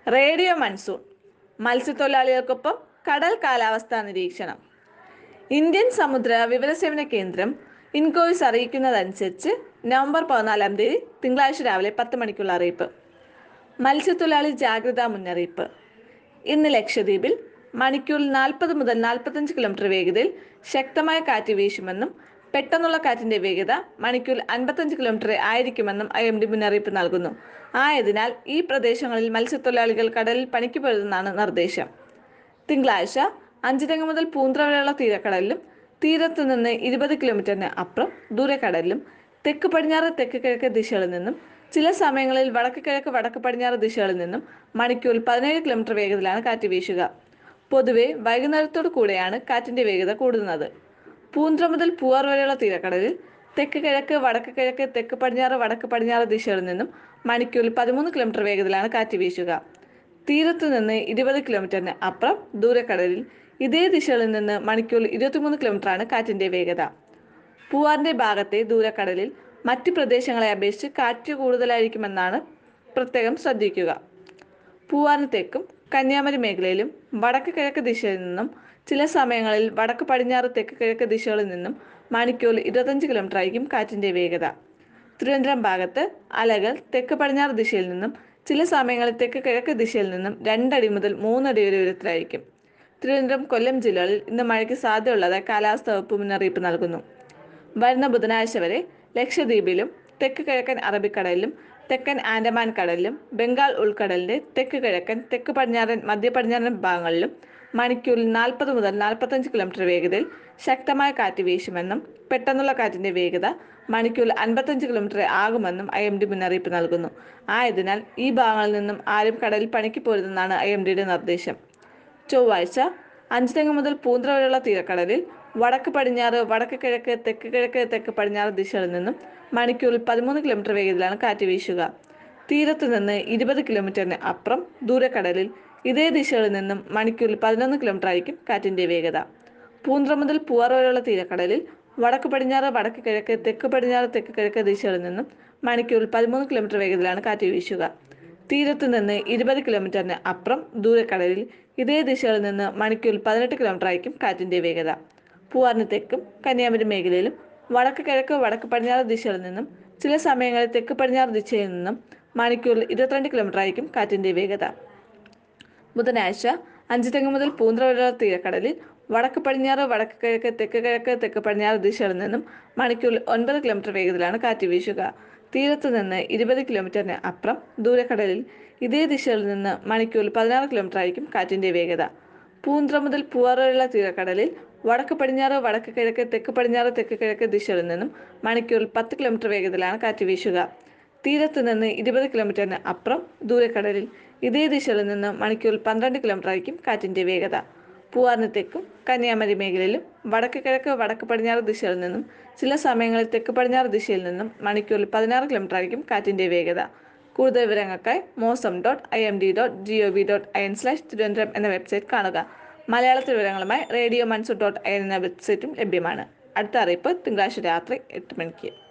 Radio monsoon മത്സ്യത്തൊഴിലാളികൾക്കൊപ്പം കടൽ കാലാവസ്ഥാ നിരീക്ഷണം. ഇന്ത്യൻ സമുദ്ര വിവരസേവന കേന്ദ്രം ഇൻകോയ്സ് അറിയിക്കുന്നതനുസരിച്ച് നവംബർ 14 തീയതി തിങ്കളാഴ്ച രാവിലെ 10 മണിക്കുള്ള അറിയിപ്പ്. മത്സ്യത്തൊഴിലാളി ജാഗ്രതാ മുന്നറിയിപ്പ്. ഇന്ന് ലക്ഷദ്വീപിൽ മണിക്കൂറിൽ 40 മുതൽ 45 കിലോമീറ്റർ വേഗതയിൽ ശക്തമായ കാറ്റ് വീശുമെന്നും പെട്ടെന്നുള്ള കാറ്റിന്റെ വേഗത മണിക്കൂറിൽ 55 കിലോമീറ്റർ ആയിരിക്കുമെന്നും IMD മുന്നറിയിപ്പ് നൽകുന്നു. ആയതിനാൽ ഈ പ്രദേശങ്ങളിൽ മത്സ്യത്തൊഴിലാളികൾ കടലിൽ പണിക്ക് പോരുതെന്നാണ് നിർദ്ദേശം. തിങ്കളാഴ്ച അഞ്ചുതെങ്ങ് മുതൽ പൂന്ത്ര വരെയുള്ള തീരക്കടലിലും തീരത്തു നിന്ന് 20 കിലോമീറ്ററിന് അപ്പുറം ദൂരക്കടലിലും തെക്ക് പടിഞ്ഞാറ് തെക്ക് കിഴക്ക് ദിശകളിൽ നിന്നും ചില സമയങ്ങളിൽ വടക്ക് കിഴക്ക് വടക്ക് പടിഞ്ഞാറ് ദിശകളിൽ നിന്നും മണിക്കൂറിൽ 17 കിലോമീറ്റർ വേഗത്തിലാണ് കാറ്റ് വീശുക. പൊതുവെ വൈകുന്നേരത്തോടു കൂടെയാണ് കാറ്റിന്റെ വേഗത കൂടുന്നത്. പൂന്ത്ര മുതൽ പൂവാർ വരെയുള്ള തീരക്കടലിൽ തെക്ക് കിഴക്ക് വടക്ക് കിഴക്ക് തെക്ക് പടിഞ്ഞാറ് വടക്ക് പടിഞ്ഞാറ് ദിശകളിൽ നിന്നും മണിക്കൂറിൽ 13 കിലോമീറ്റർ വേഗത്തിലാണ് കാറ്റ് വീശുക. തീരത്തു നിന്ന് 20 കിലോമീറ്ററിന് അപ്പുറം ദൂരക്കടലിൽ ഇതേ ദിശകളിൽ നിന്ന് മണിക്കൂറിൽ 23 കിലോമീറ്ററാണ് കാറ്റിന്റെ വേഗത. പൂവാറിന്റെ ഭാഗത്തെ ദൂരക്കടലിൽ മറ്റ് പ്രദേശങ്ങളെ അപേക്ഷിച്ച് കാറ്റ് കൂടുതലായിരിക്കുമെന്നാണ് പ്രത്യേകം ശ്രദ്ധിക്കുക. പൂവാറിന് തെക്കും കന്യാകുമാരി മേഖലയിലും വടക്ക് കിഴക്ക് ദിശയിൽ നിന്നും ചില സമയങ്ങളിൽ വടക്ക് പടിഞ്ഞാറ് തെക്ക് കിഴക്ക് ദിശകളിൽ നിന്നും മണിക്കൂറിൽ 25 കിലോമീറ്റർ ആയിരിക്കും കാറ്റിന്റെ വേഗത. തിരുവനന്തപുരം ഭാഗത്ത് അലകൾ തെക്ക് പടിഞ്ഞാറ് ദിശയിൽ നിന്നും ചില സമയങ്ങളിൽ തെക്ക് കിഴക്ക് ദിശയിൽ നിന്നും 2 അടി മുതൽ 3 അടി വരെ ഉയരത്തിലായിരിക്കും. തിരുവനന്തപുരം കൊല്ലം ജില്ലകളിൽ ഇന്ന് മഴയ്ക്ക് സാധ്യതയുള്ളതായി കാലാവസ്ഥാ വകുപ്പ് മുന്നറിയിപ്പ് നൽകുന്നു. വരുന്ന ബുധനാഴ്ച വരെ ലക്ഷദ്വീപിലും തെക്ക് കിഴക്കൻ അറബിക്കടലിലും തെക്കൻ ആൻഡമാൻ കടലിലും ബംഗാൾ ഉൾക്കടലിന്റെ തെക്ക് കിഴക്കൻ തെക്ക് പടിഞ്ഞാറൻ മധ്യ പടിഞ്ഞാറൻ ഭാഗങ്ങളിലും മണിക്കൂറിൽ 40 മുതൽ 45 കിലോമീറ്റർ വേഗതയിൽ ശക്തമായ കാറ്റ് വീശുമെന്നും പെട്ടെന്നുള്ള കാറ്റിന്റെ വേഗത മണിക്കൂറിൽ 55 കിലോമീറ്റർ ആകുമെന്നും IMD മുന്നറിയിപ്പ് നൽകുന്നു. ആയതിനാൽ ഈ ഭാഗങ്ങളിൽ നിന്നും ആരും കടലിൽ പണിക്ക് പോരുതെന്നാണ് IMDയുടെ നിർദ്ദേശം. ചൊവ്വാഴ്ച അഞ്ചുതെങ്ങ് മുതൽ പൂന്ത്ര വരെയുള്ള തീരക്കടലിൽ വടക്ക് പടിഞ്ഞാറ് വടക്ക് കിഴക്ക് തെക്ക് പടിഞ്ഞാറ് ദിശകളിൽ നിന്നും മണിക്കൂറിൽ 13 കിലോമീറ്റർ വേഗത്തിലാണ് കാറ്റ് വീശുക. തീരത്തു നിന്ന് 20 കിലോമീറ്ററിന് അപ്പുറം ദൂരക്കടലിൽ ഇതേ ദിശകളിൽ നിന്നും മണിക്കൂറിൽ 11 കിലോമീറ്റർ ആയിരിക്കും കാറ്റിന്റെ വേഗത. പൂന്ത്ര മുതൽ പൂവാർ വരെയുള്ള തീരക്കടലിൽ വടക്ക് പടിഞ്ഞാറ് വടക്ക് കിഴക്ക് തെക്ക് പടിഞ്ഞാറ് തെക്ക് കിഴക്ക് ദിശകളിൽ നിന്നും മണിക്കൂറിൽ 13 കിലോമീറ്റർ വേഗത്തിലാണ് കാറ്റ് വീശുക. തീരത്തു നിന്ന് 20 കിലോമീറ്ററിന് അപ്പുറം ദൂരക്കടലിൽ ഇതേ ദിശകളിൽ നിന്ന് മണിക്കൂറിൽ 18 കിലോമീറ്റർ ആയിരിക്കും കാറ്റിന്റെ വേഗത. പൂവാറിന് തെക്കും കന്യാകുമാരി മേഖലയിലും വടക്ക് കിഴക്ക് വടക്ക് പടിഞ്ഞാറ് ദിശകളിൽ നിന്നും ചില സമയങ്ങളിൽ തെക്ക് പടിഞ്ഞാറ് ദിശയിൽ നിന്നും മണിക്കൂറിൽ 22 കിലോമീറ്റർ ആയിരിക്കും കാറ്റിന്റെ വേഗത. ബുധനാഴ്ച അഞ്ചുതെങ്ങ് മുതൽ പൂന്ത്ര വരെയുള്ള തീരക്കടലിൽ വടക്ക് പടിഞ്ഞാറ് വടക്ക് കിഴക്ക് തെക്ക് പടിഞ്ഞാറ് ദിശകളിൽ നിന്നും മണിക്കൂറിൽ 9 കിലോമീറ്റർ വേഗത്തിലാണ് കാറ്റ് വീശുക. തീരത്തു നിന്ന് 20 കിലോമീറ്ററിന് അപ്പുറം ദൂരക്കടലിൽ ഇതേ ദിശകളിൽ നിന്ന് മണിക്കൂറിൽ 16 കിലോമീറ്റർ ആയിരിക്കും കാറ്റിന്റെ വേഗത. പൂന്ത്ര മുതൽ പൂവാർ വരെയുള്ള തീരക്കടലിൽ വടക്ക് പടിഞ്ഞാറ് വടക്ക് കിഴക്ക് തെക്ക് പടിഞ്ഞാറ് തെക്ക് കിഴക്ക് ദിശകളിൽ നിന്നും മണിക്കൂറിൽ 10 കിലോമീറ്റർ വേഗത്തിലാണ് കാറ്റ് വീശുക. തീരത്തു നിന്ന് 20 കിലോമീറ്ററിന് അപ്പുറം ദൂരക്കടലിൽ ഇതേ ദിശകളിൽ നിന്ന് മണിക്കൂറിൽ 12 കിലോമീറ്റർ ആയിരിക്കും കാറ്റിന്റെ വേഗത. പൂവാറിന് തെക്കും കന്യാകുമാരി മേഖലയിലും വടക്ക് കിഴക്ക് വടക്ക് പടിഞ്ഞാറ് ദിശകളിൽ നിന്നും ചില സമയങ്ങളിൽ തെക്ക് പടിഞ്ഞാറ് ദിശയിൽ നിന്നും മണിക്കൂറിൽ 16 കിലോമീറ്റർ ആയിരിക്കും കാറ്റിന്റെ വേഗത. കൂടുതൽ വിവരങ്ങൾക്കായി mosam.imd.gov.in/തിരുവനന്തപുരം എന്ന വെബ്സൈറ്റ് കാണുക. മലയാളത്തിൽ വിവരങ്ങളുമായി radio mansoor.in എന്ന വെബ്സൈറ്റും ലഭ്യമാണ്. അടുത്ത അറിയിപ്പ് തിങ്കളാഴ്ച രാത്രി 8 മണിക്ക്.